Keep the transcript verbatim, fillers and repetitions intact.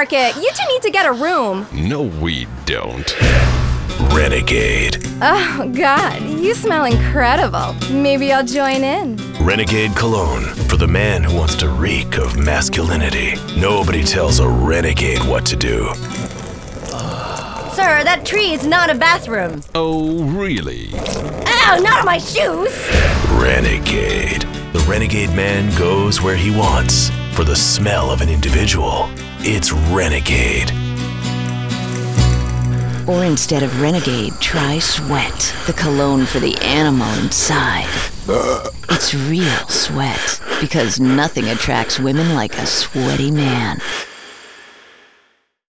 Market. You two need to get a room. No, we don't. Renegade. Oh, God, you smell incredible. Maybe I'll join in. Renegade Cologne, for the man who wants to reek of masculinity. Nobody tells a renegade what to do. Sir, that tree is not a bathroom. Oh, really? Ow, not on my shoes! Renegade. The renegade man goes where he wants. For the smell of an individual, it's Renegade. Or instead of Renegade, try Sweat, the cologne for the animal inside. It's real sweat, because nothing attracts women like a sweaty man.